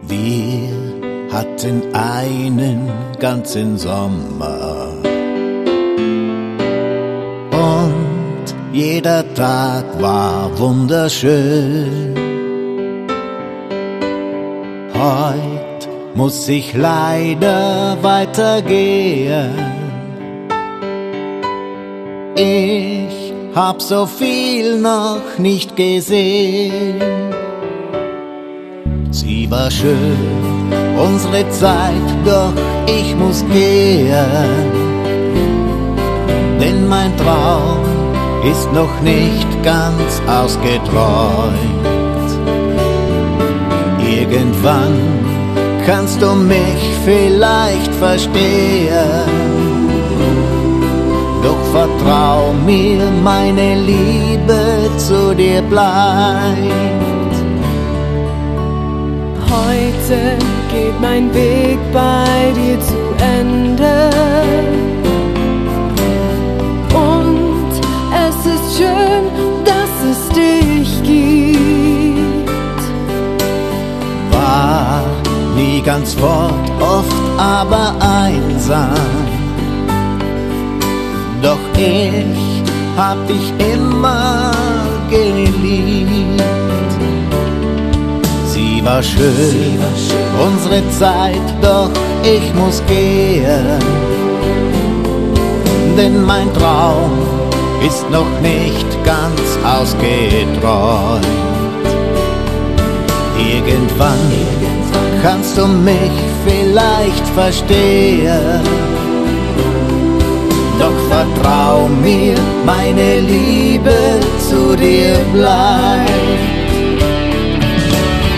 Wir hatten einen ganzen Sommer und jeder Tag war wunderschön. Heut muss ich leider weitergehen. Ich hab so viel noch nicht gesehen. Sie war schön, unsere Zeit, doch ich muss gehen. Denn mein Traum ist noch nicht ganz ausgeträumt. Irgendwann kannst du mich vielleicht verstehen. Doch vertrau mir, meine Liebe zu dir bleibt. Heute geht mein Weg bei dir zu Ende. Und es ist schön, dass es dich gibt. War nie ganz fort, oft aber einsam. Doch ich hab dich immer geliebt. Sie war schön, unsere Zeit, doch ich muss gehen. Denn mein Traum ist noch nicht ganz ausgeträumt. Irgendwann kannst du mich vielleicht verstehen. Doch vertrau mir, meine Liebe zu dir bleibt.